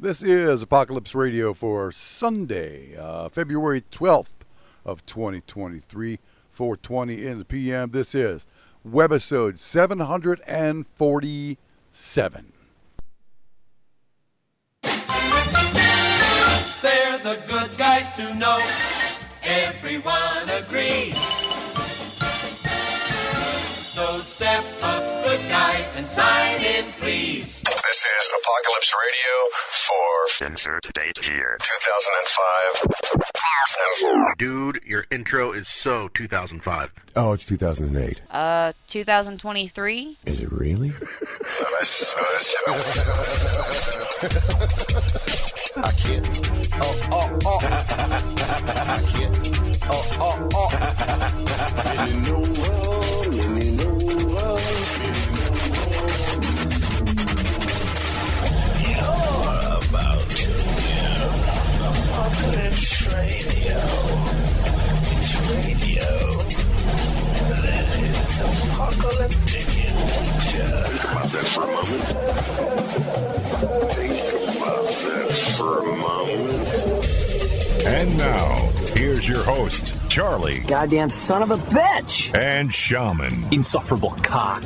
This is Apocalypse Radio for Sunday, February 12th of 2023, 4:20 in the p.m. This is webisode 747. They're the good guys to know. Everyone agrees. So step up, good guys, and sign in, please. This is Apocalypse Radio for insert date here, 2005. Dude, your intro is so 2005. Oh, it's 2008. 2023? Is it really? I can't. Oh. I can't. Oh. Apocalypse Radio. It's radio that is apocalyptic in nature. Think about that for a moment. And now, here's your host, Charlie. Goddamn son of a bitch! And Shaman. Insufferable cock.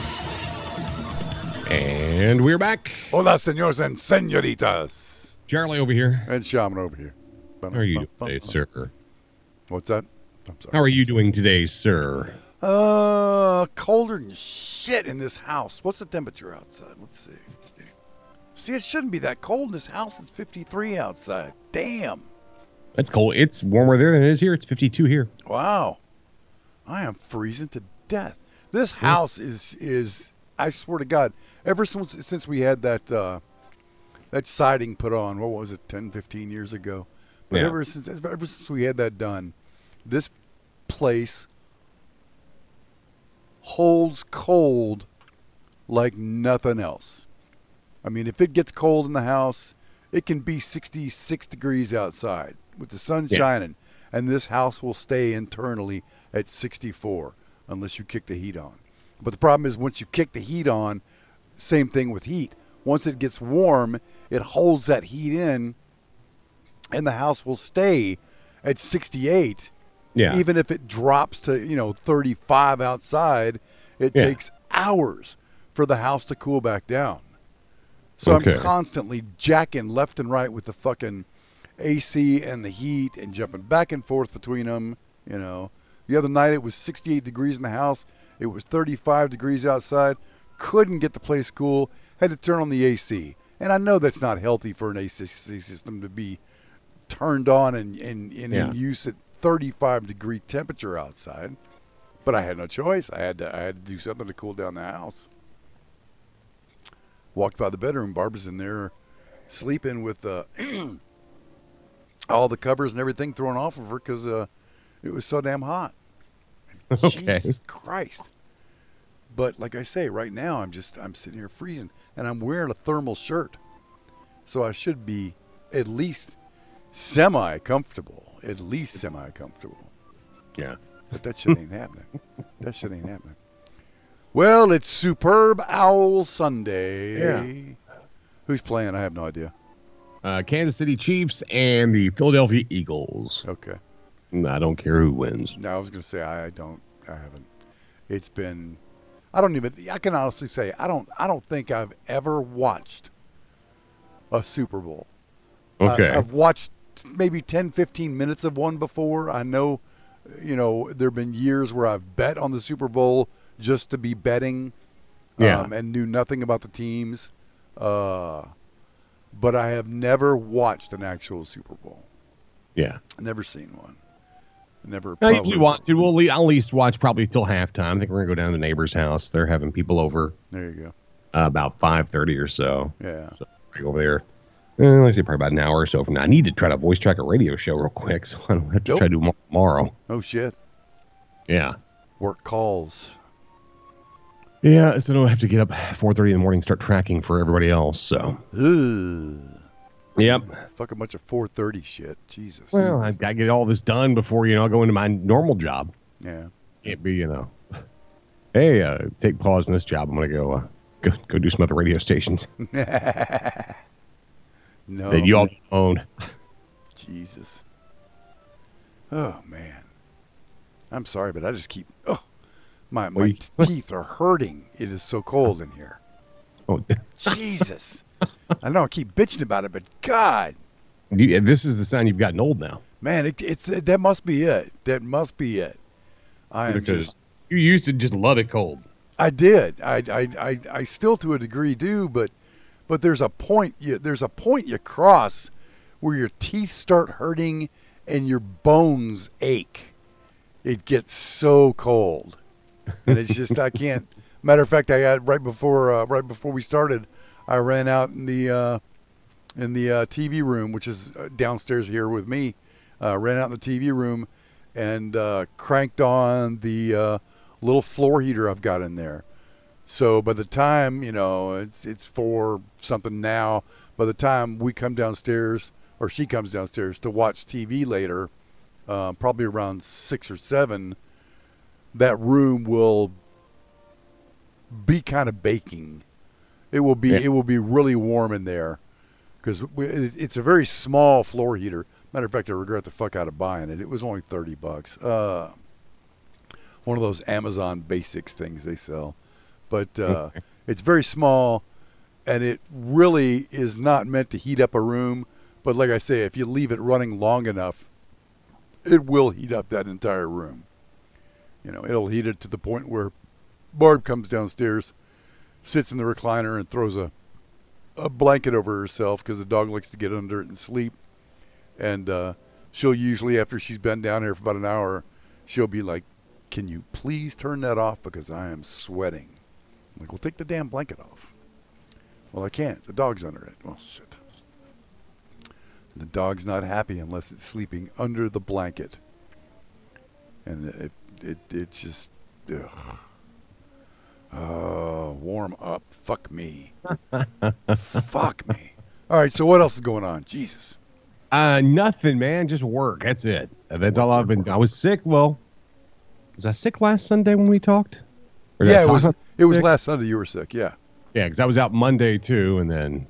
And we're back. Hola, senores and senoritas. Charlie over here. And Shaman over here. How are you doing today, sir? What's that? I'm sorry. How are you doing today, sir? Colder than shit in this house. What's the temperature outside? Let's see. See, it shouldn't be that cold in this house. It's 53 outside. Damn. It's cold. It's warmer there than it is here. It's 52 here. Wow. I am freezing to death. This house is I swear to God, ever since we had that siding put on, what was it, 10, 15 years ago? But Yeah. ever since we had that done, this place holds cold like nothing else. I mean, if it gets cold in the house, it can be 66 degrees outside with the sun shining, and this house will stay internally at 64 unless you kick the heat on. But the problem is once you kick the heat on, same thing with heat. Once it gets warm, it holds that heat in, and the house will stay at 68. Yeah. Even if it drops to, 35 outside, it takes hours for the house to cool back down. So Okay. I'm constantly jacking left and right with the fucking AC and the heat and jumping back and forth between them, The other night it was 68 degrees in the house. It was 35 degrees outside. Couldn't get the place cool. Had to turn on the AC. And I know that's not healthy for an AC system to be turned on and in use at 35 degree temperature outside. But I had no choice. I had to do something to cool down the house. Walked by the bedroom. Barbara's in there sleeping with all the covers and everything thrown off of her because it was so damn hot. Okay. Jesus Christ. But like I say, right now I'm sitting here freezing, and I'm wearing a thermal shirt. So I should be at least semi-comfortable. Yeah. But that shit ain't happening. Well, it's Superb Owl Sunday. Yeah. Who's playing? I have no idea. Kansas City Chiefs and the Philadelphia Eagles. Okay. I don't care who wins. No, I was going to say I haven't. It's been, I can honestly say I don't think I've ever watched a Super Bowl. Okay. I've watched maybe 10, 15 minutes of one before. I know, there have been years where I've bet on the Super Bowl just to be betting and knew nothing about the teams. But I have never watched an actual Super Bowl. Yeah. Never seen one. Never. I usually watch it. I'll at least watch probably till halftime. I think we're going to go down to the neighbor's house. They're having people over. There you go. About 5:30 or so. Yeah. So I go over there. Let's say probably about an hour or so from now. I need to try to voice track a radio show real quick, so I don't have to try to do it tomorrow. Oh, shit. Yeah. Work calls. Yeah, so I don't have to get up 4:30 in the morning and start tracking for everybody else, so. Ugh. Yep. Fucking bunch of 4:30 shit. Jesus. Well, I got to get all this done before, I'll go into my normal job. Yeah. Can't be, hey, take pause from this job. I'm going to go do some other radio stations. No. that you all own. Jesus. Oh, man. I'm sorry, but I just keep... Oh, my teeth are hurting. It is so cold in here. Oh, Jesus. I know I keep bitching about it, but God. this is the sign you've gotten old now. Man, that must be it. That must be it. I am Because just... you used to just love it cold. I did. I still to a degree do, but there's a point you cross where your teeth start hurting and your bones ache. It gets so cold, and it's just I can't. Matter of fact, I got right before we started, I ran out in the TV room, which is downstairs here with me. Ran out in the TV room and cranked on the little floor heater I've got in there. So by the time, it's 4 something now, by the time we come downstairs or she comes downstairs to watch TV later, probably around 6 or 7, that room will be kind of baking. It will be really warm in there because it's a very small floor heater. Matter of fact, I regret the fuck out of buying it. It was only $30. One of those Amazon Basics things they sell. But it's very small, and it really is not meant to heat up a room. But like I say, if you leave it running long enough, it will heat up that entire room. It'll heat it to the point where Barb comes downstairs, sits in the recliner, and throws a blanket over herself because the dog likes to get under it and sleep. And she'll usually, after she's been down here for about an hour, she'll be like, "Can you please turn that off because I am sweating?" I'm like, "Well, take the damn blanket off." "Well, I can't. The dog's under it." "Well, shit." The dog's not happy unless it's sleeping under the blanket. And it just, ugh. Oh, warm up. Fuck me. Fuck me. All right, so what else is going on? Jesus. Nothing, man. Just work. That's it. That's all I've been. I was sick. Well, was I sick last Sunday when we talked? Yeah, it was last Sunday you were sick. Yeah. Yeah, because I was out Monday too, and then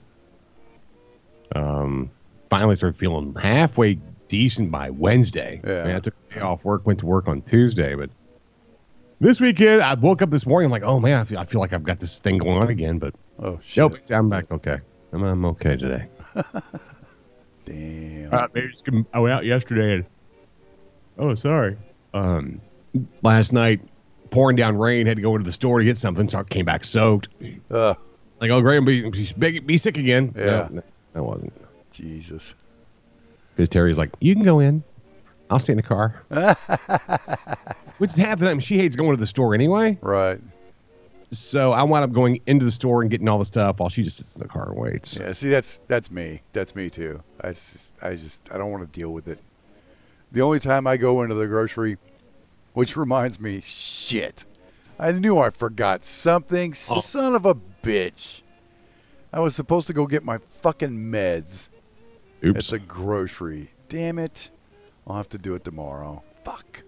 finally started feeling halfway decent by Wednesday. Yeah. I took a day off work, went to work on Tuesday, but this weekend I woke up this morning. I'm like, oh man, I feel like I've got this thing going on again, but oh shit, nope, I'm back okay. I'm okay today. Damn. I went out yesterday and sorry. Last night, pouring down rain, had to go into the store to get something, so I came back soaked. Like, oh, great, be sick again. Yeah. No, I wasn't. Jesus. Because Terry's like, you can go in. I'll stay in the car. Which is half the time. She hates going to the store anyway. Right. So I wound up going into the store and getting all the stuff while she just sits in the car and waits. Yeah, see, that's me. That's me too. I don't want to deal with it. The only time I go into the grocery, which reminds me, shit, I knew I forgot something. Oh. Son of a bitch. I was supposed to go get my fucking meds. Oops. At the grocery. Damn it. I'll have to do it tomorrow. Fuck.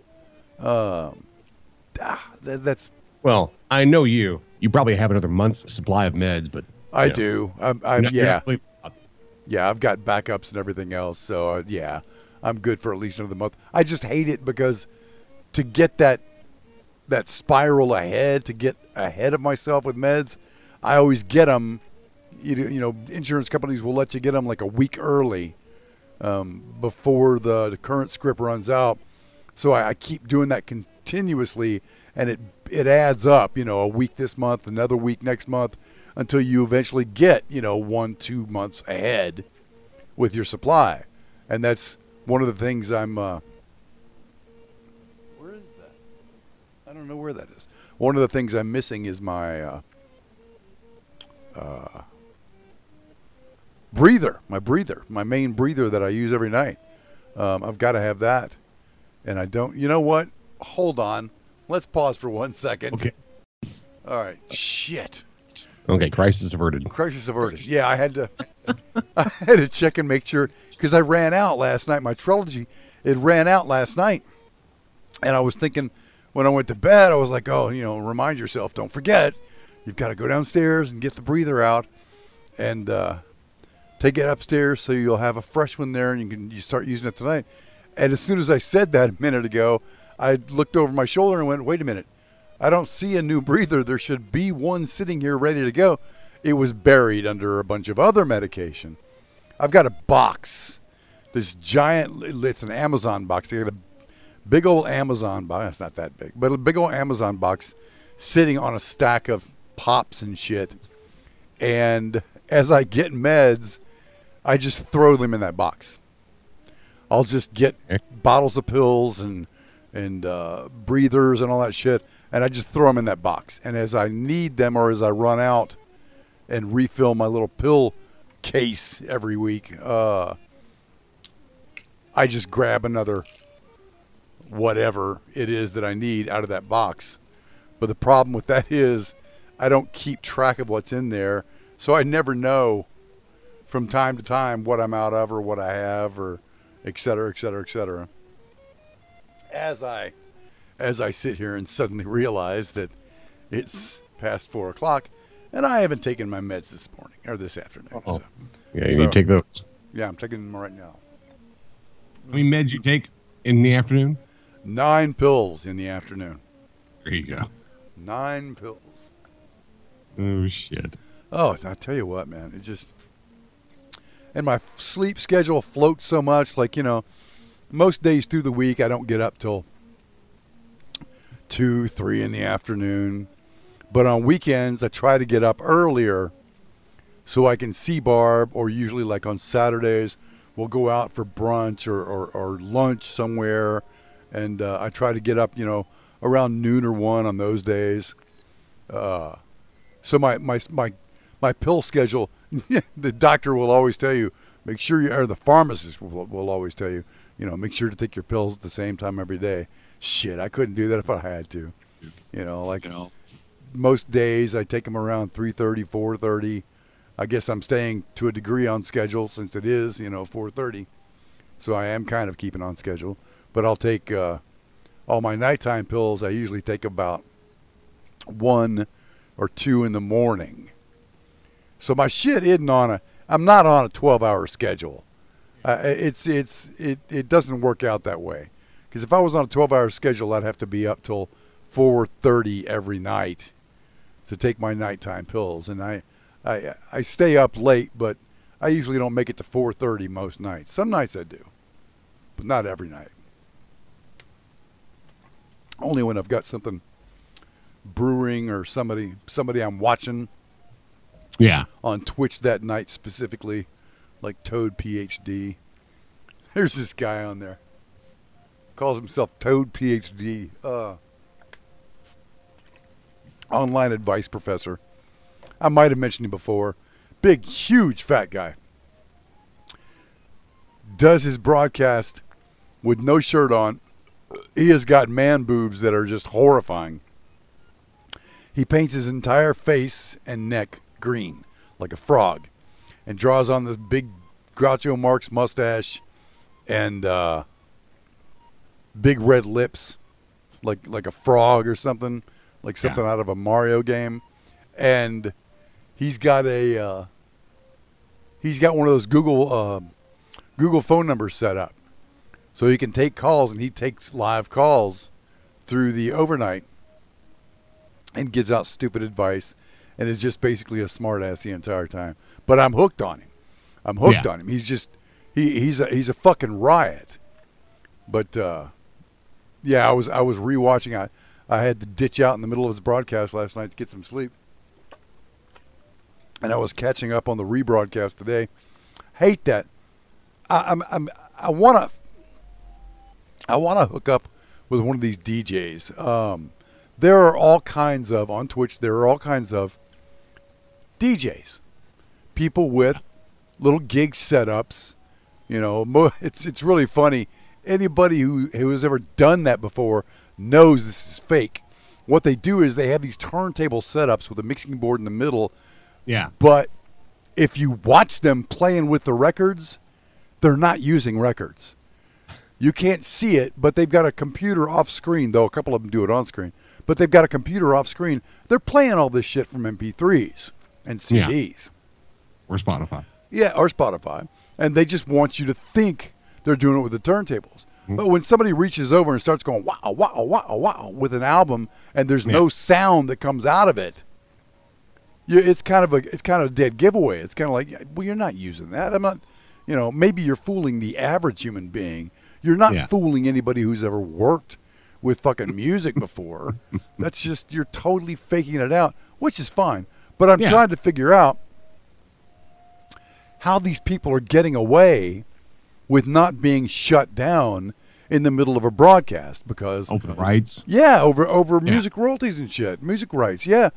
That's... Well, I know you. You probably have another month's supply of meds, but... I do. Yeah. Yeah, I've got backups and everything else, so yeah. I'm good for at least another month. I just hate it because to get that spiral ahead, to get ahead of myself with meds, I always get them. You know, insurance companies will let you get them like a week early before the current script runs out. So I keep doing that continuously, and it adds up. You know, a week this month, another week next month, until you eventually get 1-2 months ahead with your supply, and that's one of the things I'm. Where is that? I don't know where that is. One of the things I'm missing is my breather, my main breather that I use every night. I've got to have that, and I don't. You know what? Hold on. Let's pause for 1 second. Okay. All right. Shit. Okay, crisis averted. Crisis averted. Yeah, I had to check and make sure because I ran out last night. My Trelegy, it ran out last night, and I was thinking when I went to bed, I was like, oh, remind yourself, don't forget, you've got to go downstairs and get the breather out. And take it upstairs so you'll have a fresh one there and you start using it tonight. And as soon as I said that a minute ago, I looked over my shoulder and went, wait a minute. I don't see a new breather. There should be one sitting here ready to go. It was buried under a bunch of other medication. I've got a box. This giant, it's an Amazon box. I got a big old Amazon box. It's not that big, but a big old Amazon box sitting on a stack of pops and shit. And as I get meds, I just throw them in that box. I'll just get bottles of pills and breathers and all that shit, and I just throw them in that box. And as I need them or as I run out and refill my little pill case every week, I just grab another whatever it is that I need out of that box. But the problem with that is I don't keep track of what's in there, so I never know from time to time what I'm out of or what I have or et cetera, et cetera, et cetera. As I sit here and suddenly realize that it's past 4 o'clock and I haven't taken my meds this morning or this afternoon. Oh. So, Yeah, you need to take those. Yeah, I'm taking them right now. How many meds you take in the afternoon? 9 pills in the afternoon. There you go. 9 pills. Oh, shit. Oh, I tell you what, man. It just... And my sleep schedule floats so much. Like, you know, most days through the week, I don't get up till 2, 3 in the afternoon. But on weekends, I try to get up earlier so I can see Barb, or usually like on Saturdays, we'll go out for brunch or lunch somewhere. And I try to get up, you know, around noon or 1 on those days. So my pill schedule, the doctor will always tell you, make sure you, or the pharmacist will always tell you, you know, make sure to take your pills at the same time every day. Shit, I couldn't do that if I had to. You know, like most days I take them around 3:30, 4:30. I guess I'm staying to a degree on schedule since it is, you know, 4:30. So I am kind of keeping on schedule. But I'll take all my nighttime pills. I usually take about 1 or 2 in the morning. So my shit isn't I'm not on a 12-hour schedule. It doesn't work out that way. Because if I was on a 12-hour schedule, I'd have to be up till 4:30 every night to take my nighttime pills. And I stay up late, but I usually don't make it to 4:30 most nights. Some nights I do, but not every night. Only when I've got something brewing or somebody I'm watching. Yeah. On Twitch that night specifically, like Toad PhD. There's this guy on there. Calls himself Toad PhD. Online advice professor. I might have mentioned him before. Big, huge, fat guy. Does his broadcast with no shirt on. He has got man boobs that are just horrifying. He paints his entire face and neck green, like a frog, and draws on this big Groucho Marx mustache and big red lips, like a frog or something, like something out of a Mario game. And he's got one of those Google phone numbers set up, so he can take calls, and he takes live calls through the overnight and gives out stupid advice. And is just basically a smart ass the entire time. But I'm hooked on him. On him. He's just he's a fucking riot. But I was rewatching. I had to ditch out in the middle of his broadcast last night to get some sleep. And I was catching up on the rebroadcast today. Hate that. I wanna hook up with one of these DJs. There are all kinds of on Twitch. There are all kinds of DJs, people with little gig setups. You know, it's really funny. Anybody who has ever done that before knows this is fake. What they do is they have these turntable setups with a mixing board in the middle. Yeah. But if you watch them playing with the records, they're not using records. You can't see it, but they've got a computer off screen, though a couple of them do it on screen. But they've got a computer off screen. They're playing all this shit from MP3s and CDs. Or Spotify. Yeah, or Spotify. And they just want you to think they're doing it with the turntables. But when somebody reaches over and starts going, wow, wow, wow, wow, with an album, and there's no sound that comes out of it, it's kind of a dead giveaway. It's kind of like, well, you're not using that. I'm not, maybe you're fooling the average human being. You're not fooling anybody who's ever worked with fucking music before. That's just, you're totally faking it out, which is fine. But I'm trying to figure out how these people are getting away with not being shut down in the middle of a broadcast because over the rights. Yeah, over music royalties and shit, music rights. Yeah,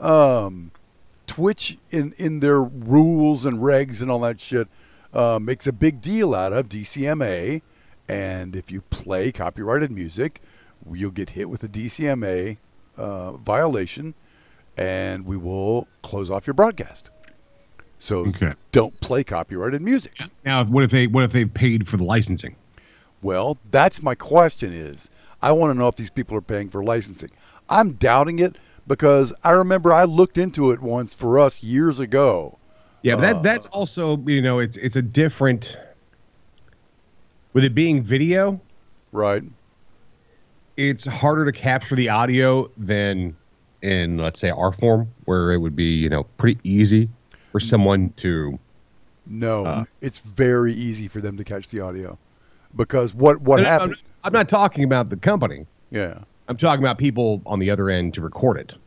Twitch in their rules and regs and all that shit makes a big deal out of DCMA, and if you play copyrighted music, you'll get hit with a DCMA violation, and we will close off your broadcast. So don't play copyrighted music. Now, what if they paid for the licensing? Well, that's my question is, I want to know if these people are paying for licensing. I'm doubting it because I remember I looked into it once for us years ago. Yeah, but that's also, it's a different, with it being video. Right. It's harder to capture the audio than in, let's say, our form, where it would be, pretty easy for someone to. No, it's very easy for them to catch the audio, because what happened? I'm not talking about the company. Yeah, I'm talking about people on the other end to record it.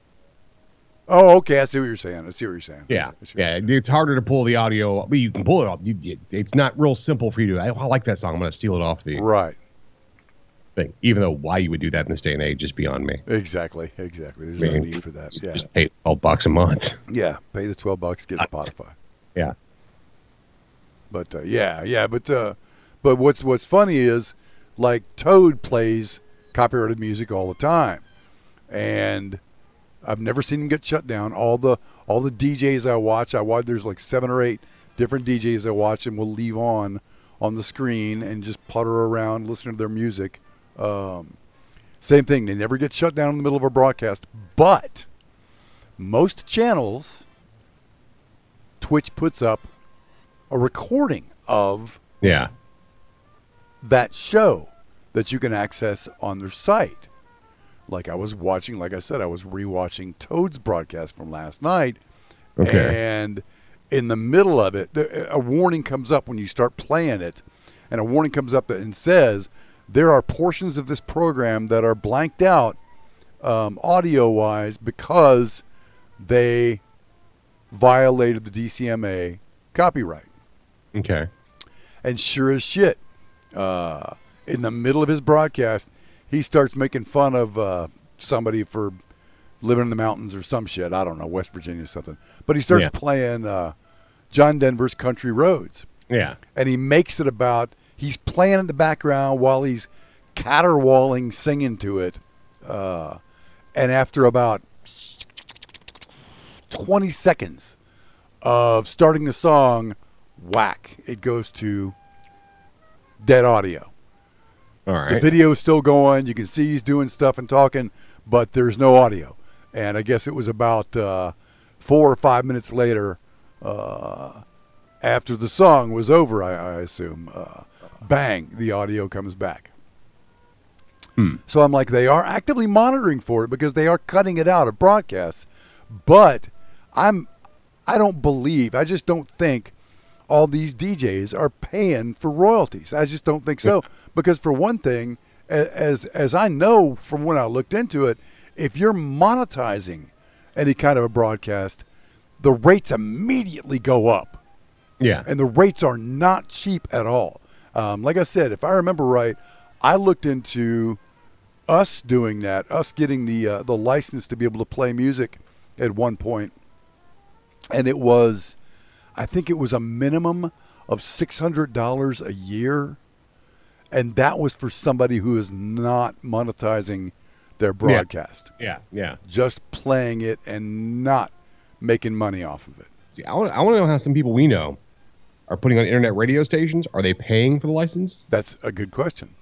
Oh, okay. I see what you're saying. Yeah, it's harder to pull the audio. But you can pull it off. It's not real simple for you to. I like that song. I'm going to steal it off the thing. Even though why you would do that in this day and age is beyond me. Exactly. There's no need for that. Yeah. Just pay $12 a month. Yeah, pay the $12, get Spotify. Yeah. But but what's funny is, like, Toad plays copyrighted music all the time, and I've never seen him get shut down. All the DJs I watch, there's like 7 or 8 different DJs I watch, and will leave on the screen and just putter around listening to their music. Same thing. They never get shut down in the middle of a broadcast, but most channels, Twitch puts up a recording of that show that you can access on their site. Like I was watching, like I said, I was rewatching Toad's broadcast from last night. Okay. And in the middle of it, a warning comes up when you start playing it, and a warning comes up and says, there are portions of this program that are blanked out audio-wise because they violated the DCMA copyright. Okay. And sure as shit, in the middle of his broadcast, he starts making fun of somebody for living in the mountains or some shit. I don't know, West Virginia or something. But he starts playing John Denver's Country Roads. Yeah. And he makes it about, he's playing in the background while he's caterwauling, singing to it. And after about 20 seconds of starting the song, whack, it goes to dead audio. All right. The video is still going. You can see he's doing stuff and talking, but there's no audio. And I guess it was about 4 or 5 minutes later, after the song was over, I assume, bang, the audio comes back. So I'm like, they are actively monitoring for it because they are cutting it out of broadcasts. But I just don't think all these DJs are paying for royalties. I just don't think so. Because for one thing, as I know from when I looked into it, if you're monetizing any kind of a broadcast, the rates immediately go up. Yeah. And the rates are not cheap at all. Like I said, if I remember right, I looked into us doing that, us getting the license to be able to play music at one point. And it was, I think it was a minimum of $600 a year. And that was for somebody who is not monetizing their broadcast. Yeah. Just playing it and not making money off of it. See, I want to know how some people we know are putting on internet radio stations. Are they paying for the license? That's a good question.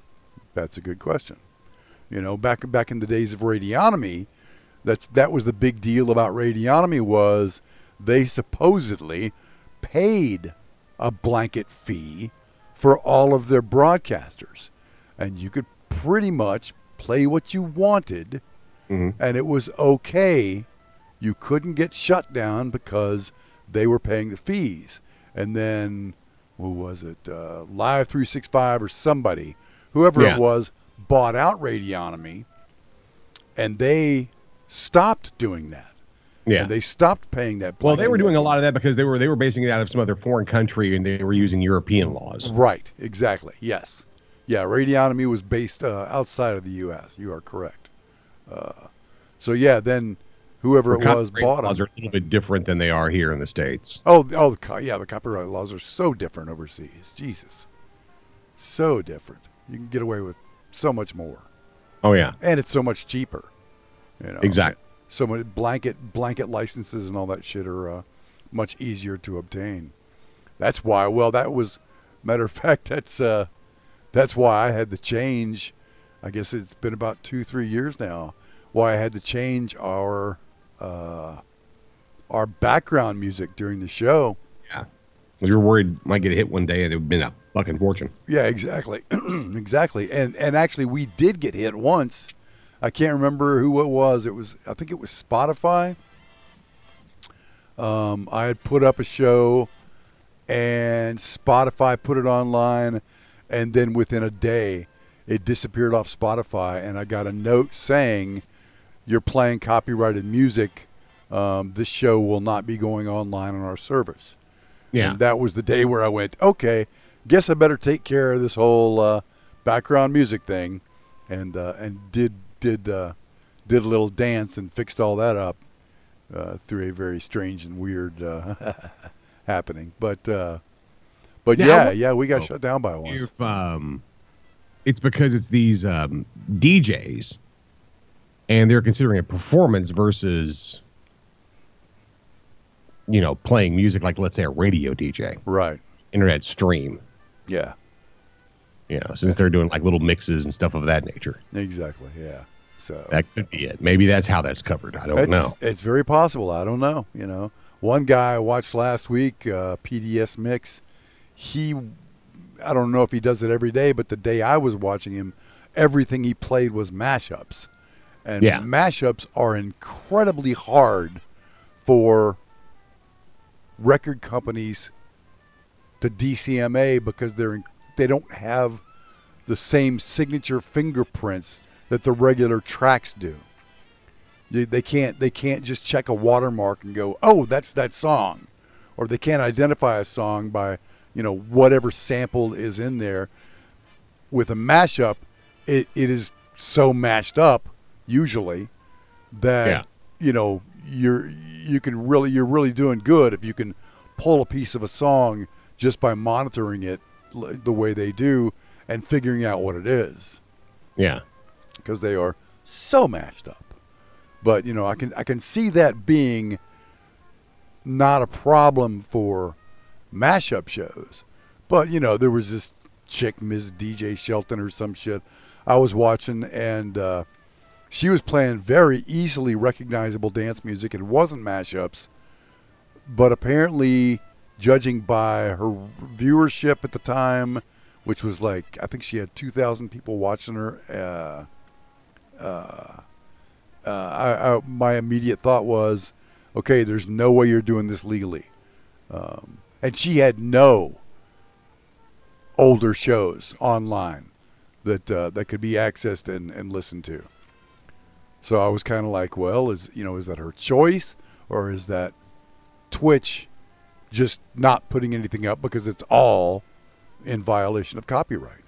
You know, back in the days of Radionomy, that was the big deal about Radionomy was they supposedly paid a blanket fee for all of their broadcasters. And you could pretty much play what you wanted, and it was okay. You couldn't get shut down because they were paying the fees. And then, who was it? Live 365 or somebody, whoever it was, bought out Radionomy, and they stopped doing that. Yeah, and they stopped paying that. Well, they were doing a lot of that because they were basing it out of some other foreign country, and they were using European laws. Right. Exactly. Yes. Yeah. Radionomy was based outside of the U.S. You are correct. So yeah, then whoever it was bought them. Laws are a little bit different than they are here in the States. The copyright laws are so different overseas. Jesus, so different. You can get away with so much more. Oh yeah, and it's so much cheaper. You know, exactly. So many blanket licenses and all that shit are much easier to obtain. That's why. Well, that was, matter of fact, that's why I had to change. I guess it's been about 2-3 years now. Why I had to change our background music during the show. Yeah, you were worried it might get hit one day and it would have been a fucking fortune. Yeah, exactly, exactly. And actually, we did get hit once. I can't remember who it was. I think it was Spotify. I had put up a show, and Spotify put it online, and then within a day, it disappeared off Spotify, and I got a note saying, "You're playing copyrighted music. This show will not be going online on our service." Yeah. And that was the day where I went, okay, guess I better take care of this whole background music thing, and did a little dance and fixed all that up through a very strange and weird happening. But yeah, we got shut down by one. If it's because it's these DJs, and they're considering a performance versus, playing music like, let's say, a radio DJ, right? Internet stream. Yeah. Since they're doing like little mixes and stuff of that nature. Exactly. Yeah. So that could be it. Maybe that's how that's covered. I don't know. It's very possible. I don't know. One guy I watched last week, PDS Mix. I don't know if he does it every day, but the day I was watching him, everything he played was mashups, and mashups are incredibly hard for record companies to DCMA because they don't have the same signature fingerprints that the regular tracks do. They can't just check a watermark and go, oh, that's that song, or they can't identify a song by whatever sample is in there. With a mashup, it is so mashed up usually that you're really doing good if you can pull a piece of a song just by monitoring it the way they do and figuring out what it is. Yeah. Because they are so mashed up. But, I can see that being not a problem for mashup shows. But, there was this chick, Ms. DJ Shelton or some shit I was watching, and she was playing very easily recognizable dance music. It wasn't mashups, but apparently, judging by her viewership at the time, which was like, I think she had 2,000 people watching her. My immediate thought was, okay, there's no way you're doing this legally. And she had no older shows online that could be accessed and listened to. So I was kind of like, well, is that her choice, or is that Twitch just not putting anything up because it's all in violation of copyright?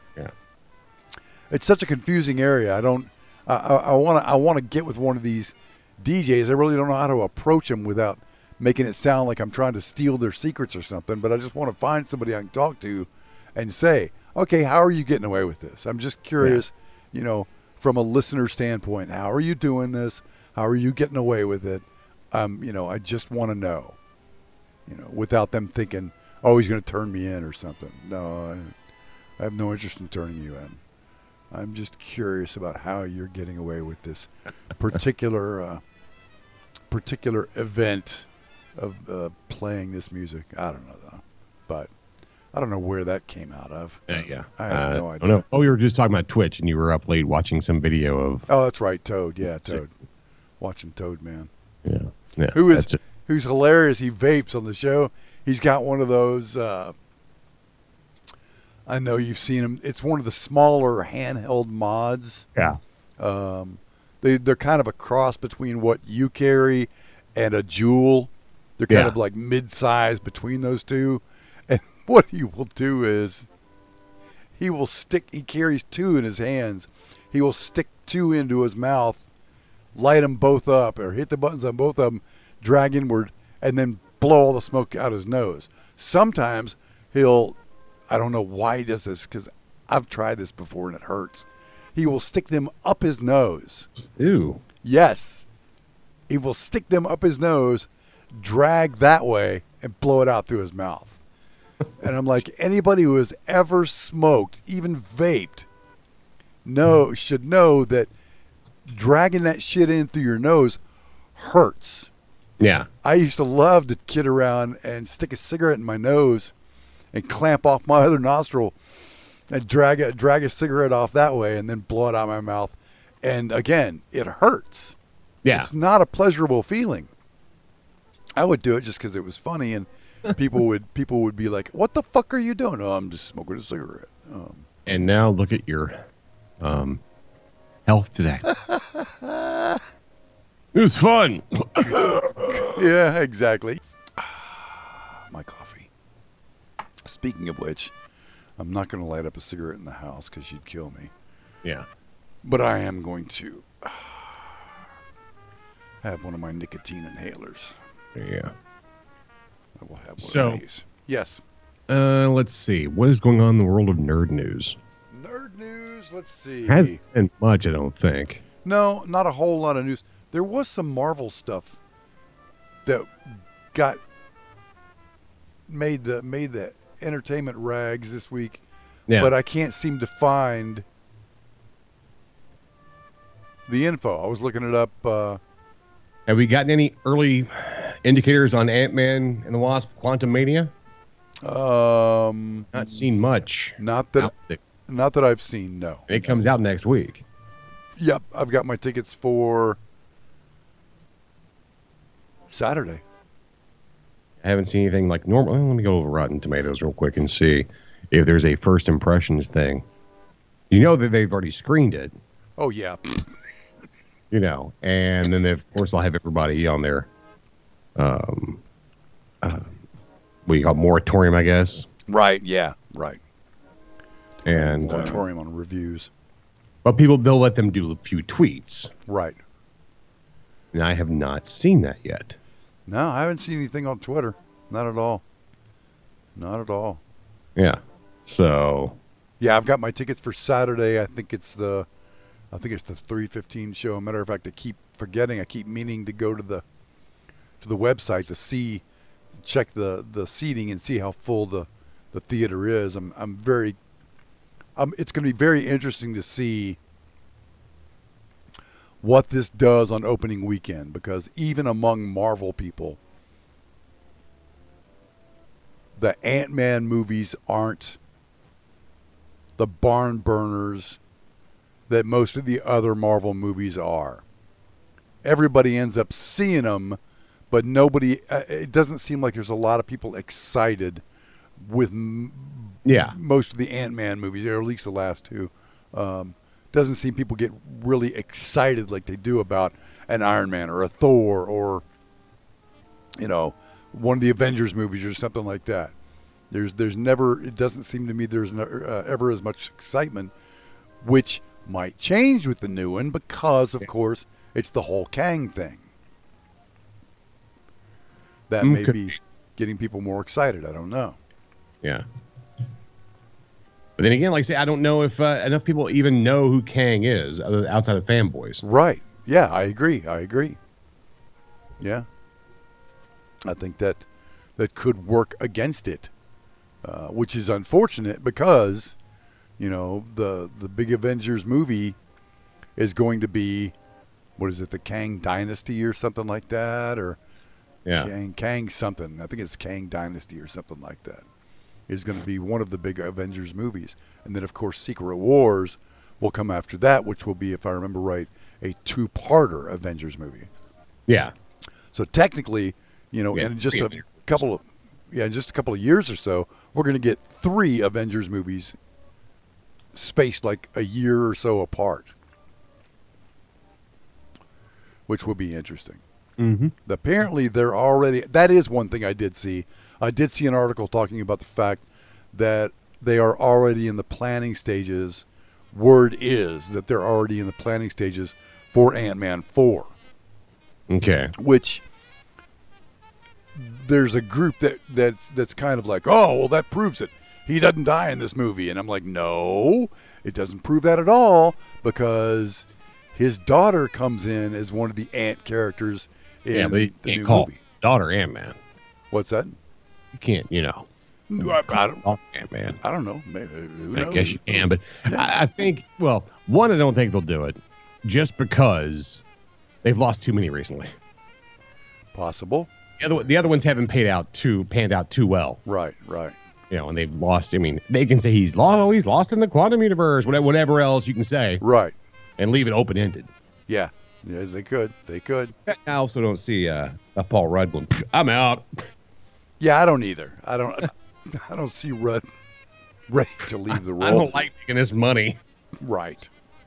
It's such a confusing area. I want to get with one of these DJs. I really don't know how to approach them without making it sound like I'm trying to steal their secrets or something. But I just want to find somebody I can talk to and say, okay, how are you getting away with this? I'm just curious, from a listener standpoint, how are you doing this? How are you getting away with it? I just want to know, without them thinking, oh, he's going to turn me in or something. No, I have no interest in turning you in. I'm just curious about how you're getting away with this particular event playing this music. I don't know though, but I don't know where that came out of. Yeah. I have no I idea. don't know. Oh, we were just talking about Twitch, and you were up late watching some video of. Oh, that's right, Toad. Yeah, Toad. Watching Toad Man. Yeah. Who's hilarious. He vapes on the show. He's got one of those. I know you've seen him. It's one of the smaller handheld mods. Yeah. They're kind of a cross between what you carry and a Juul. They're kind of like mid-size between those two. And what he will do is he carries two in his hands. He will stick two into his mouth, light them both up, or hit the buttons on both of them, drag inward, and then blow all the smoke out his nose. Sometimes I don't know why he does this, because I've tried this before and it hurts. He will stick them up his nose. Ew. Yes. He will stick them up his nose, drag that way, and blow it out through his mouth. And I'm like, anybody who has ever smoked, even vaped, should know that dragging that shit in through your nose hurts. Yeah. I used to love to kid around and stick a cigarette in my nose and clamp off my other nostril and drag a cigarette off that way and then blow it out of my mouth. And again, it hurts. Yeah. It's not a pleasurable feeling. I would do it just because it was funny, and people would be like, "What the fuck are you doing?" "Oh, I'm just smoking a cigarette." And now look at your health today. It was fun. Yeah, exactly. My coffee. Speaking of which, I'm not going to light up a cigarette in the house because you'd kill me. Yeah. But I am going to have one of my nicotine inhalers. Yeah. I will have one of these. Yes. Let's see. What is going on in the world of nerd news? Nerd news, let's see. Hasn't been much, I don't think. No, not a whole lot of news. There was some Marvel stuff that got made the entertainment rags this week. Yeah. But I can't seem to find the info. I was looking it up. Have we gotten any early indicators on Ant-Man and the Wasp: Quantumania? Not seen much. Not that I've seen. No. It comes out next week. Yep, I've got my tickets for Saturday. I haven't seen anything like normal. Let me go over Rotten Tomatoes real quick and see if there's a first impressions thing. You know that they've already screened it. Oh yeah. You know, and then of course I'll have everybody on there. We got moratorium, I guess. Right. Yeah. Right. And moratorium on reviews. But they'll let them do a few tweets. Right. And I have not seen that yet. No, I haven't seen anything on Twitter. Not at all. Not at all. Yeah. So. Yeah, I've got my tickets for Saturday. I think it's the 3:15 show. Matter of fact, I keep forgetting. I keep meaning to go to the website to check the seating and see how full the theater is. It's going to be very interesting to see what this does on opening weekend, because even among Marvel people, the Ant-Man movies aren't the barn burners that most of the other Marvel movies are. Everybody ends up seeing them, but nobody. It doesn't seem like there's a lot of people excited with most of the Ant-Man movies, or at least the last two. Doesn't seem people get really excited like they do about an Iron Man or a Thor or, one of the Avengers movies or something like that. There's never. It doesn't seem to me there's ever as much excitement, which might change with the new one because, of course, it's the whole Kang thing. That may be getting people more excited. I don't know. Yeah. But then again, like I say, I don't know if enough people even know who Kang is outside of fanboys. Right. Yeah, I agree. Yeah. I think that could work against it, which is unfortunate because, the big Avengers movie is going to be, what is it, the Kang Dynasty or something like that, or Yeah. Kang something. I think it's Kang Dynasty or something like that. Is going to be one of the big Avengers movies. And then, of course, Secret Wars will come after that, which will be, if I remember right, a 2-parter Avengers movie. Yeah. So technically, in just a couple of years or so, we're going to get 3 Avengers movies spaced like a year or so apart, which will be interesting. Mm-hmm. Apparently, they're already. That is one thing I did see. I did see an article talking about the fact that they are already in the planning stages. Word is that they're already in the planning stages for Ant-Man 4. Okay. Which there's a group that's kind of like, oh, well, that proves it. He doesn't die in this movie. And I'm like, no, it doesn't prove that at all, because his daughter comes in as one of the Ant characters in but you the can't new call movie. daughter Ant-Man. What's that? You can't, I don't, Ant-Man. I don't know. Maybe, who I knows? guess you can, but Yeah. I think, well, one, I don't think they'll do it just because they've lost too many recently. Possible. The other ones haven't panned out too well. Right. And they've lost. I mean, they can say he's lost in the quantum universe, whatever else you can say, Right. and leave it open-ended. Yeah, they could. I also don't see a Paul Rudd going, I'm out. Yeah, I don't either. I don't see Rudd ready to leave the role. I don't like making this money. Right.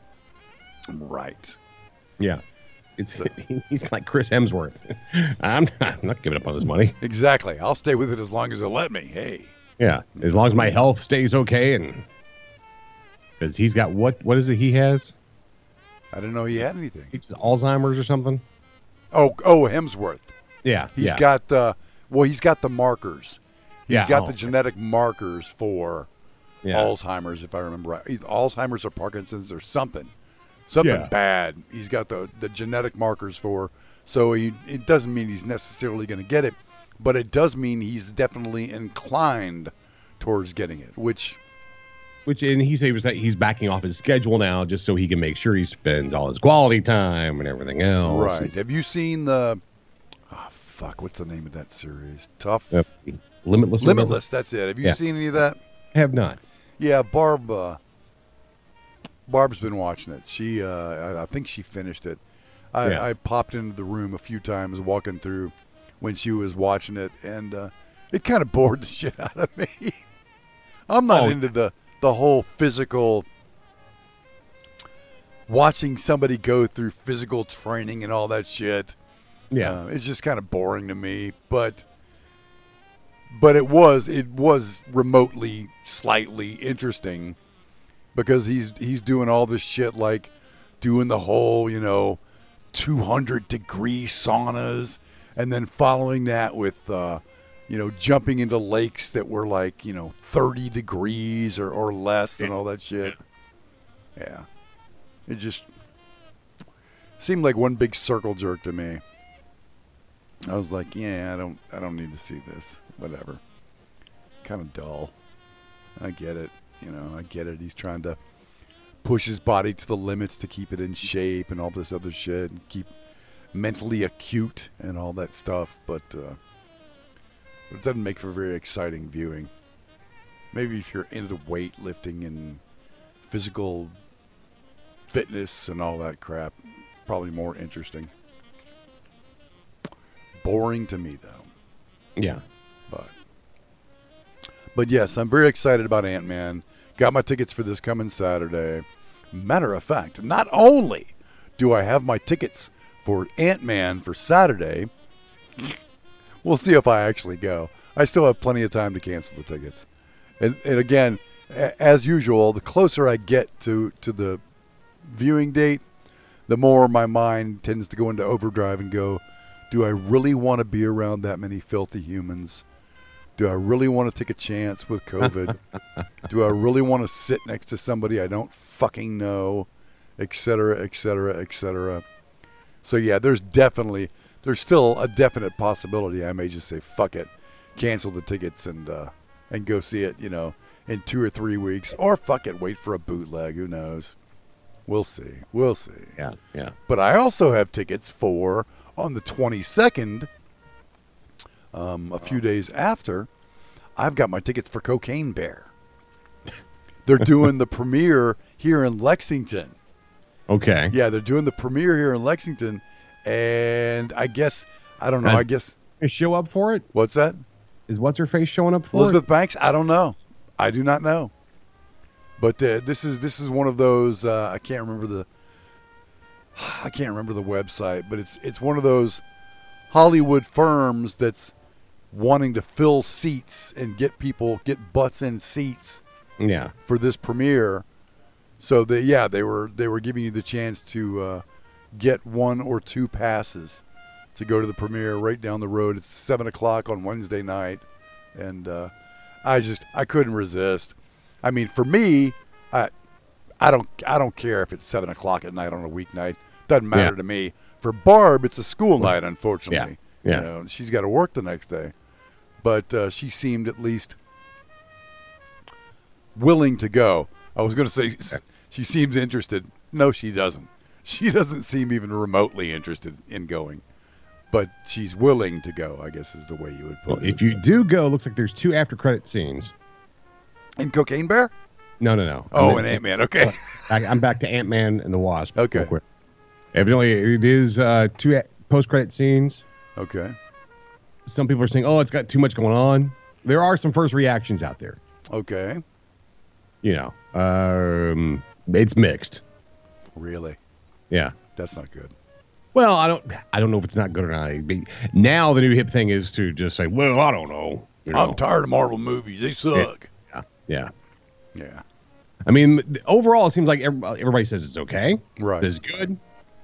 Yeah. He's like Chris Hemsworth. I'm not giving up on this money. Exactly. I'll stay with it as long as they'll let me. Hey. Yeah, as long as my health stays okay, and because he's got what is it he has? I didn't know he had anything. He's Alzheimer's or something. Oh, Hemsworth. Yeah, He's got he's got the markers. He's got the okay. genetic markers for Yeah. Alzheimer's, if I remember right. Either Alzheimer's or Parkinson's or something bad. He's got the genetic markers for. So it doesn't mean he's necessarily going to get it, but it does mean he's definitely inclined towards getting it, which and he says that he's backing off his schedule now just so he can make sure he spends all his quality time and everything else. Right. Have you seen what's the name of that series? Tough. Limitless. Limitless, that's it. Have you seen any of that? Have not. Yeah, Barb's been watching it. She, I think she finished it. I popped into the room a few times walking through when she was watching it, and it kind of bored the shit out of me. I'm not into the whole physical, watching somebody go through physical training and all that shit. Yeah. It's just kind of boring to me, but it was remotely slightly interesting because he's doing all this shit, like doing the whole 200-degree saunas, and then following that with jumping into lakes that were like 30 degrees or less and all that shit. Yeah, it just seemed like one big circle jerk to me. I was like, yeah, I don't need to see this. Whatever. Kind of dull. I get it. I get it. He's trying to push his body to the limits to keep it in shape and all this other shit and keep mentally acute and all that stuff. But it doesn't make for very exciting viewing. Maybe if you're into weightlifting and physical fitness and all that crap, probably more interesting. Boring to me, though. Yeah. But yes, I'm very excited about Ant-Man. Got my tickets for this coming Saturday. Matter of fact, not only do I have my tickets for Ant-Man for Saturday, we'll see if I actually go. I still have plenty of time to cancel the tickets. And again, as usual, the closer I get to the viewing date, the more my mind tends to go into overdrive and go, do I really want to be around that many filthy humans? Do I really want to take a chance with COVID? Do I really want to sit next to somebody I don't fucking know, et cetera, et cetera, et cetera? So yeah, there's still a definite possibility I may just say, fuck it, cancel the tickets and go see it, in 2 or 3 weeks, or fuck it, wait for a bootleg. Who knows? We'll see. Yeah. But I also have tickets for on the 22nd a few days after, I've got my tickets for Cocaine Bear. They're doing the premiere here in Lexington. Okay. Yeah, they're doing the premiere here in Lexington, and I don't know. Show up for it? What's that? Is what's her face showing up for Elizabeth Banks? I don't know. I do not know. But this is one of those. I can't remember the website, but it's one of those Hollywood firms that's wanting to fill seats and get butts in seats. Yeah. For this premiere, so they were giving you the chance to get 1 or 2 passes to go to the premiere right down the road. It's 7:00 on Wednesday night, and I couldn't resist. I mean, for me, I don't care if it's 7:00 at night on a weeknight. Doesn't matter to me. For Barb, it's a school night, unfortunately. Yeah. You know, she's got to work the next day, but she seemed at least willing to go. I was going to say she seems interested. No, she doesn't. She doesn't seem even remotely interested in going. But she's willing to go, I guess is the way you would put it. If you do go, looks like there's 2 after-credit scenes. In Cocaine Bear? No. Oh, and Ant-Man. Okay. I'm back to Ant-Man and the Wasp. Okay. Real quick. Evidently, it is 2 post-credit scenes. Okay. Some people are saying, it's got too much going on. There are some first reactions out there. Okay. You know, it's mixed. Really? Yeah. That's not good. Well, I don't know if it's not good or not. Now the new hip thing is to just say, well, I don't know. You know? I'm tired of Marvel movies. They suck. Yeah. Yeah. I mean, overall, it seems like everybody says it's okay. Right. It's good.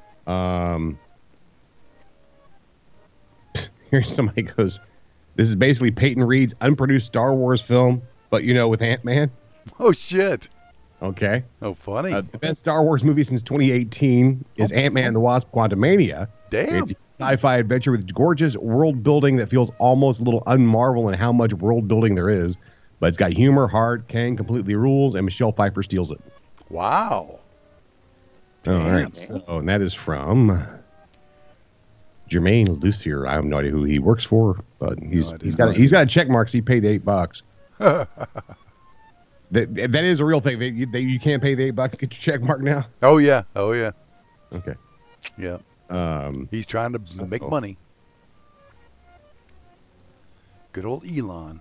Here's somebody goes, this is basically Peyton Reed's unproduced Star Wars film, but with Ant-Man. Oh, shit. Okay. Oh, funny. The best Star Wars movie since 2018 is Ant-Man and the Wasp: Quantumania. Damn. It's a sci-fi adventure with gorgeous world building that feels almost a little un-Marvel in how much world building there is. But it's got humor, heart, Kang completely rules, and Michelle Pfeiffer steals it. Wow. All right. So, and that is from Jermaine Lucier. I have no idea who he works for, but he's got a check mark. So he paid $8. That is a real thing. You can't pay the $8 to get your check mark now. Oh yeah. Okay. Yeah. He's trying to make money. Good old Elon.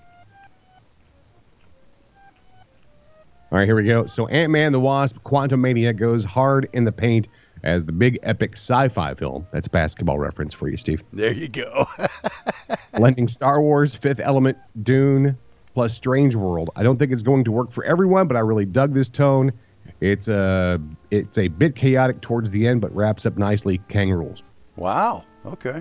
All right, here we go. So Ant-Man the Wasp: Quantumania goes hard in the paint as the big epic sci-fi film. That's a basketball reference for you, Steve. There you go. Blending Star Wars, Fifth Element, Dune, plus Strange World. I don't think it's going to work for everyone, but I really dug this tone. It's a bit chaotic towards the end, but wraps up nicely. Kang rules. Wow. Okay.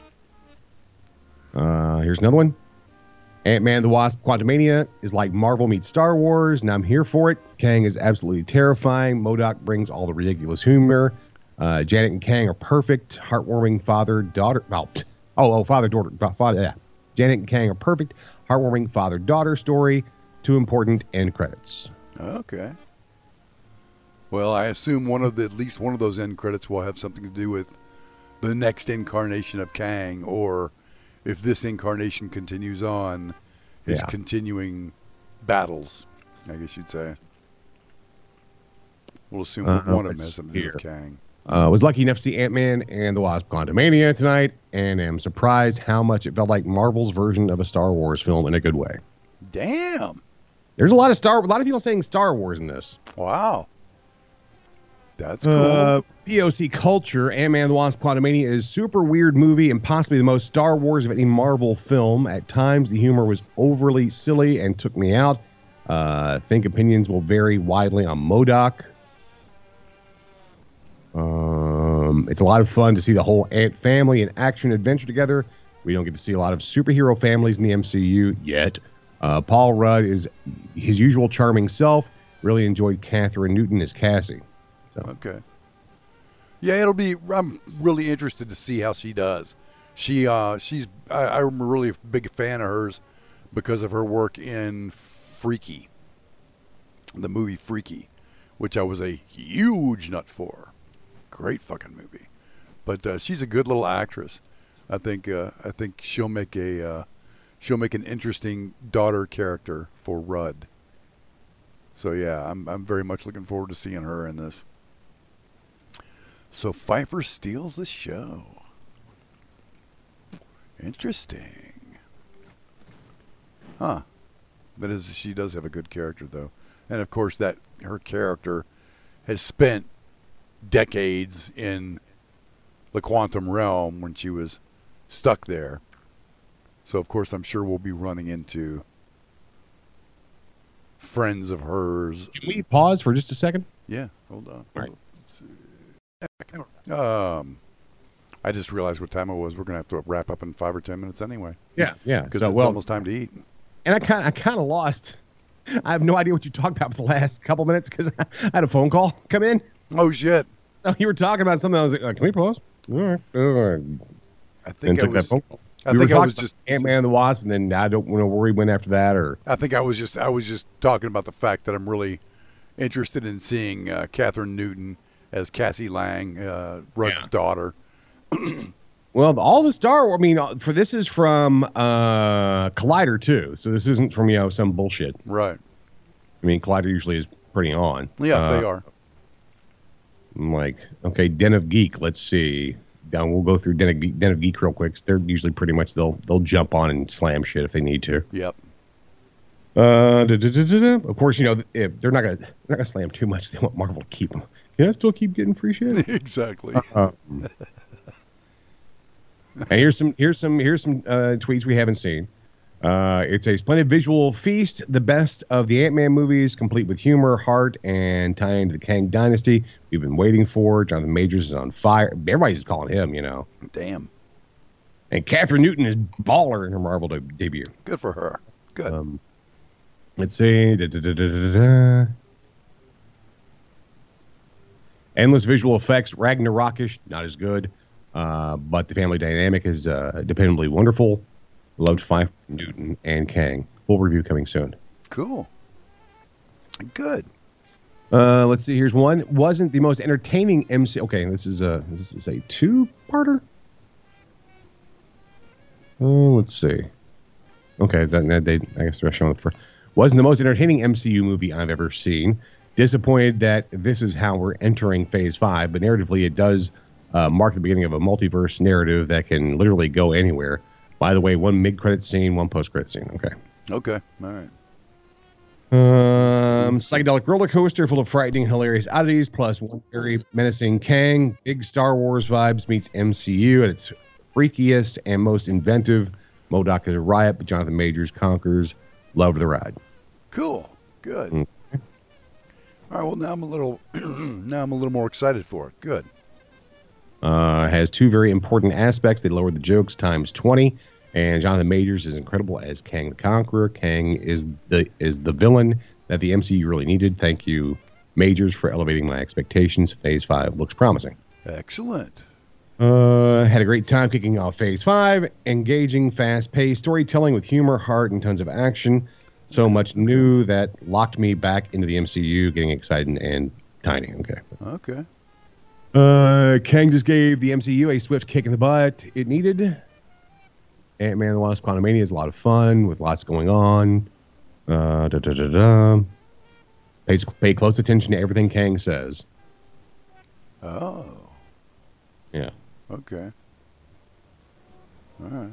Here's another one. Ant-Man the Wasp: Quantumania is like Marvel meets Star Wars, and I'm here for it. Kang is absolutely terrifying. MODOK brings all the ridiculous humor. Janet and Kang are perfect. Heartwarming father-daughter. Father. Yeah. Janet and Kang are perfect. Heartwarming father-daughter story. Too important. End credits. Okay. Well, I assume at least one of those end credits will have something to do with the next incarnation of Kang, or if this incarnation continues on, his continuing battles, I guess you'd say. We'll assume one of them has something to do with Kang. Was lucky enough to see Ant-Man and the Wasp: Quantumania tonight, and am surprised how much it felt like Marvel's version of a Star Wars film in a good way. Damn. There's a lot of people saying Star Wars in this. Wow. That's cool. POC Culture, Ant-Man and the Wasp: Quantumania is a super weird movie and possibly the most Star Wars of any Marvel film. At times, the humor was overly silly and took me out. Think opinions will vary widely on MODOK. It's a lot of fun to see the whole Ant family in action adventure together. We don't get to see a lot of superhero families in the MCU yet. Paul Rudd is his usual charming self. Really enjoyed Catherine Newton as Cassie. So. Okay. Yeah, I'm really interested to see how she does. I'm really a big fan of hers because of her work in Freaky, the movie Freaky, which I was a huge nut for. Great fucking movie. But she's a good little actress. I think she'll make an interesting daughter character for Rudd. So yeah, I'm very much looking forward to seeing her in this. So Pfeiffer steals the show. Interesting. Huh. That is, she does have a good character though. And of course that her character has spent decades in the quantum realm when she was stuck there. So of course I'm sure we'll be running into friends of hers. Can we pause for just a second? Yeah, hold on. All right. I just realized what time it was. We're gonna have to wrap up in 5 or 10 minutes anyway. Yeah. Because it's almost time to eat. And I kind of lost. I have no idea what you talked about for the last couple minutes because I had a phone call come in. Oh shit! So you were talking about something. I was like, "Can we pause?" All right. I think that phone call. I think I was just Ant-Man and the Wasp, and then I don't know where we went after that. Or I think I was just talking about the fact that I'm really interested in seeing Catherine Newton as Cassie Lang, Rudd's daughter. Well, all the Star Wars. I mean, for this is from Collider too, so this isn't from some bullshit. Right. I mean, Collider usually is pretty on. Yeah, they are. I'm like, okay, Den of Geek. Let's see. We'll go through Den of Geek real quick. 'Cause they're usually pretty much they'll jump on and slam shit if they need to. Yep. Of course, if they're not gonna slam too much. They want Marvel to keep them. Can I still keep getting free shit? Exactly. And here's some tweets we haven't seen. It's a splendid visual feast, the best of the Ant-Man movies, complete with humor, heart, and tying into the Kang Dynasty. We've been waiting for. Jonathan Majors is on fire. Everybody's calling him, Damn. And Catherine Newton is baller in her Marvel debut. Good for her. Good. Let's see. Endless visual effects, Ragnarokish, not as good. But the family dynamic is dependably wonderful. Loved Pfeiffer, Newton, and Kang. Full review coming soon. Cool. Good. Let's see. Here's one. Wasn't the most entertaining MC. Okay, this is a two-parter. Let's see. Okay, I guess they're showing the first. Wasn't the most entertaining MCU movie I've ever seen. Disappointed that this is how we're entering Phase 5, but narratively it does mark the beginning of a multiverse narrative that can literally go anywhere. By the way, one mid-credit scene, one post-credit scene. Okay. All right. Psychedelic roller coaster full of frightening, hilarious oddities, plus one very menacing Kang. Big Star Wars vibes meets MCU at its freakiest and most inventive. MODOK is a riot, but Jonathan Majors conquers. Love the ride. Cool. Good. All right. Well, now I'm a little more excited for it. Good. Has two very important aspects. They lowered the jokes times 20, and Jonathan Majors is incredible as Kang the Conqueror. Kang is the villain that the MCU really needed. Thank you, Majors, for elevating my expectations. Phase 5 looks promising. Excellent. Had a great time kicking off Phase 5. Engaging, fast-paced storytelling with humor, heart, and tons of action. So much new that locked me back into the MCU, getting excited and tiny. Okay. Kang just gave the MCU a swift kick in the butt it needed. Ant-Man and the Wasp: Quantumania is a lot of fun with lots going on. Pay close attention to everything Kang says. Oh. Yeah. Okay. All right.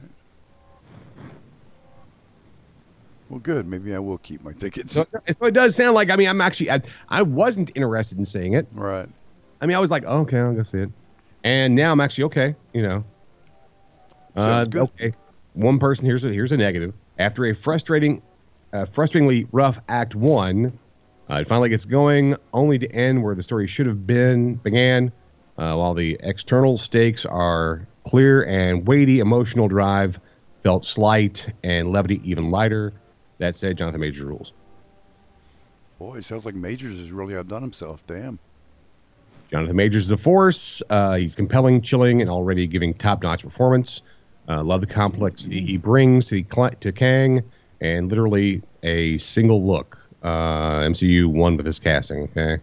Well, good. Maybe I will keep my tickets. So it does sound like, I'm actually, I wasn't interested in seeing it. Right. I was like, oh, okay, I'll go see it. And now I'm actually okay, Sounds good. Okay. One person, here's a negative. After a frustratingly rough Act 1, it finally gets going, only to end where the story should have began. While the external stakes are clear and weighty, emotional drive felt slight and levity even lighter. That said, Jonathan Majors rules. Boy, it sounds like Majors has really outdone himself. Damn. Jonathan Majors is a force. He's compelling, chilling, and already giving top-notch performance. Love the complexity he brings to Kang, and literally a single look. MCU won with this casting. Okay.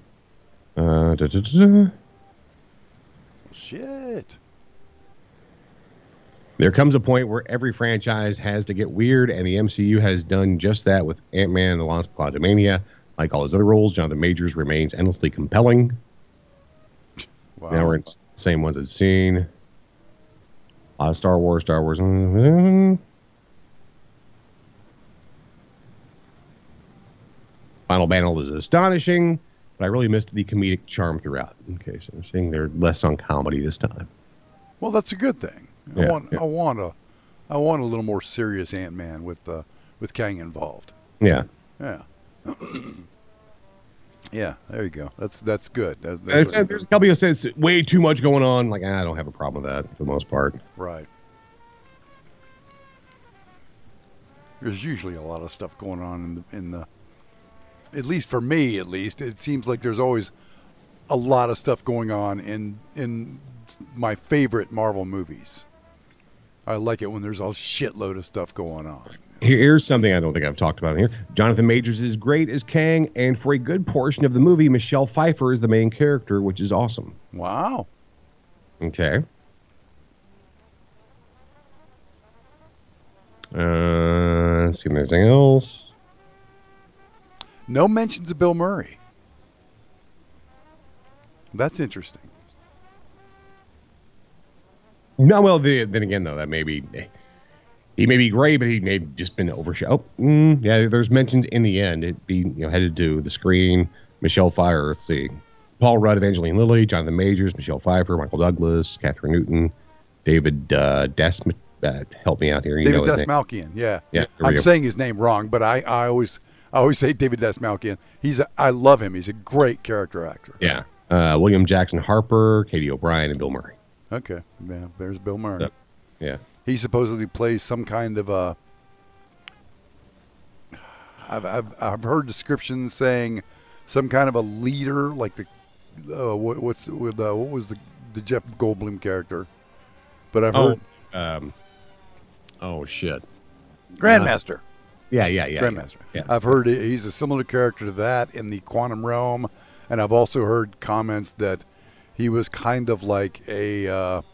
Shit. There comes a point where every franchise has to get weird, and the MCU has done just that with Ant-Man and the Wasp: Quantumania. Like all his other roles, Jonathan Majors remains endlessly compelling. Wow. Now we're in the same ones as seen. Star Wars. Final Battle is astonishing, but I really missed the comedic charm throughout. Okay, so I'm saying they're less on comedy this time. Well, that's a good thing. Yeah, I want a little more serious Ant-Man with Kang involved. Yeah. Yeah. Yeah, there you go. That's good. There's a couple who says way too much going on. Like, I don't have a problem with that for the most part. Right. There's usually a lot of stuff going on in the at least for me, at least, it seems like there's always a lot of stuff going on in my favorite Marvel movies. I like it when there's a shitload of stuff going on. Here's something I don't think I've talked about here. Jonathan Majors is great as Kang, and for a good portion of the movie, Michelle Pfeiffer is the main character, which is awesome. Wow. Okay. Let's see if there's anything else. No mentions of Bill Murray. That's interesting. No, well, then again, though, that may be... He may be great, but he may have just been overshadowed. Yeah, there's mentions in the end. It'd be headed to the screen. Michelle Pfeiffer, let's see. Paul Rudd, Evangeline Lilly, Jonathan Majors, Michelle Pfeiffer, Michael Douglas, Catherine Newton, David help me out here. You David know his name. Dastmalchian, yeah. Yeah, I'm saying his name wrong, but I always say David Dastmalchian. I love him. He's a great character actor. Yeah. William Jackson Harper, Katie O'Brien, and Bill Murray. Okay. Yeah, there's Bill Murray. So, yeah. He supposedly plays some kind of a. I've heard descriptions saying some kind of a leader, like the what was the Jeff Goldblum character? But I've heard. Oh shit. Grandmaster. Yeah. Grandmaster. Yeah. I've heard he's a similar character to that in the quantum realm, and I've also heard comments that he was kind of like a.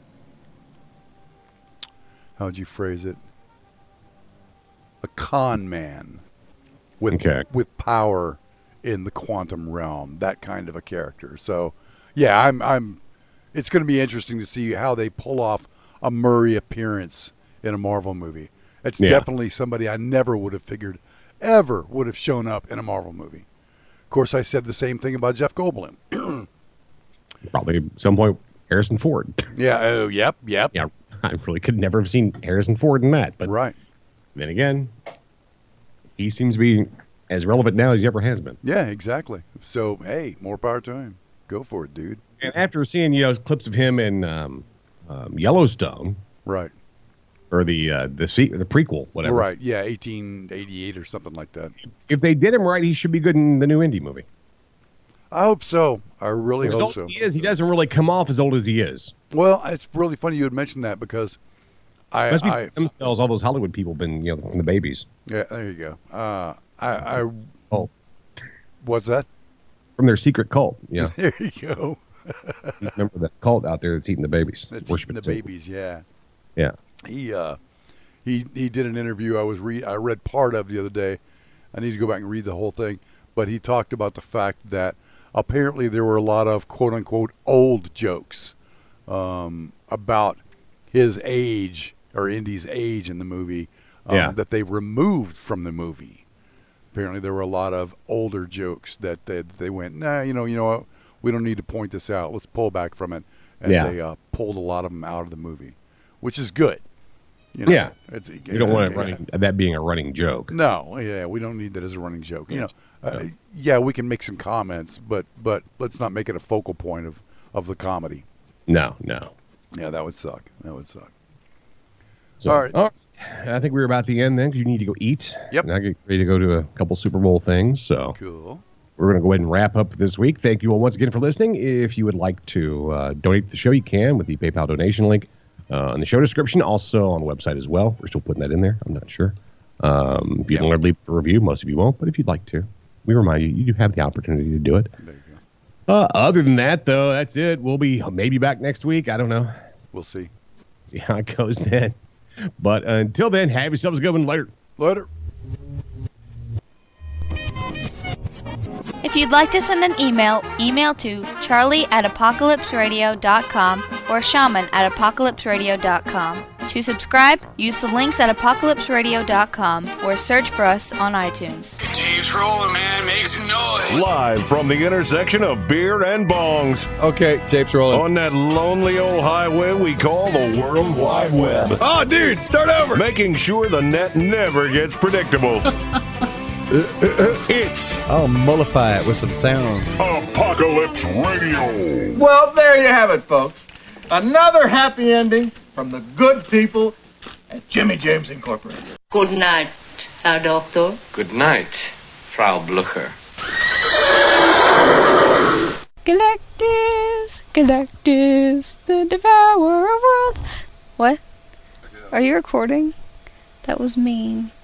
How'd you phrase it? A con man with power in the quantum realm, that kind of a character. So, yeah, I'm. It's going to be interesting to see how they pull off a Murray appearance in a Marvel movie. It's definitely somebody I never would have figured ever would have shown up in a Marvel movie. Of course, I said the same thing about Jeff Goldblum. Probably at some point Harrison Ford. Yeah. Oh, yep. Yeah. I really could never have seen Harrison Ford in that. But right. Then again, he seems to be as relevant now as he ever has been. Yeah, exactly. So, hey, more power to him. Go for it, dude. And after seeing clips of him in Yellowstone, right, or the prequel, whatever, right? Yeah, 1888 or something like that. If they did him right, he should be good in the new Indy movie. I hope so. I really hope so. He doesn't really come off as old as he is. Well, it's really funny you would mention that because themselves, all those Hollywood people been from the babies. Yeah, there you go. What's that? From their secret cult. Yeah. There you go. He's a member of that cult out there that's eating the babies. That's eating the babies. Yeah. Yeah. He did an interview I read part of the other day. I need to go back and read the whole thing, but he talked about the fact that apparently there were a lot of quote unquote old jokes about his age or Indy's age in the movie that they removed from the movie. Apparently there were a lot of older jokes that they went, nah, you know what, we don't need to point this out. Let's pull back from it. And they pulled a lot of them out of the movie, which is good. You don't want that being a running joke. No, we don't need that as a running joke. We can make some comments, but let's not make it a focal point of the comedy. No. Yeah, that would suck. So, all right. I think we're about the end then because you need to go eat. Yep. And I get ready to go to a couple Super Bowl things. So cool. We're going to go ahead and wrap up for this week. Thank you all once again for listening. If you would like to donate to the show, you can with the PayPal donation link in the show description. Also on the website as well. We're still putting that in there. I'm not sure. If you don't want to leave a review, most of you won't. But if you'd like to, we remind you, you do have the opportunity to do it. There you go. Other than that, though, that's it. We'll be maybe back next week. I don't know. We'll see. See how it goes then. But until then, have yourselves a good one. Later. Later. If you'd like to send an email to charlie@apocalypseradio.com or shaman@apocalypseradio.com. To subscribe, use the links at apocalypseradio.com or search for us on iTunes. Tape's rolling, man. Makes noise. Live from the intersection of beer and bongs. Okay, tape's rolling. On that lonely old highway we call the World Wide Web. Oh, dude, start over. Making sure the net never gets predictable. It's I'll mollify it with some sound. Apocalypse Radio. Well, there you have it, folks. Another happy ending from the good people at Jimmy James Incorporated. Good night, Herr Doctor. Good night, Frau Blucher. Galactus, Galactus, the devourer of worlds. What? Are you recording? That was mean.